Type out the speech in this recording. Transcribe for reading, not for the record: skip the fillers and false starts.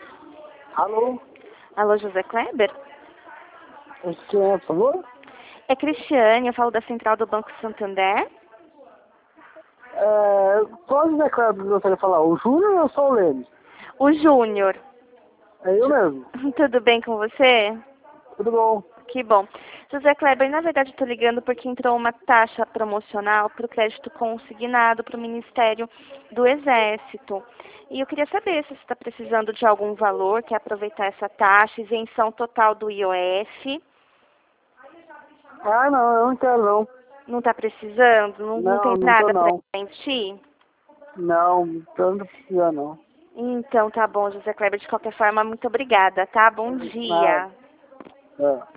Alô? Alô, José Kleber? Quem é, por favor? É Cristiane, eu falo da Central do Banco Santander. Qual José Kleber que gostaria de falar? O Júnior ou só o Lênin? O Júnior. É eu mesmo. Tudo bem com você? Tudo bom? Que bom. José Kleber, na verdade estou ligando porque entrou uma taxa promocional para o crédito consignado para o Ministério do Exército. E eu queria saber se você está precisando de algum valor, quer aproveitar essa taxa, isenção total do IOF. Ah, não, eu não quero não. Não está precisando? Não tem Não, não tô nada para não. garantir? Não, então não precisa não. Então tá bom, José Kleber. De qualquer forma, muito obrigada, tá? Bom Nada. dia. É.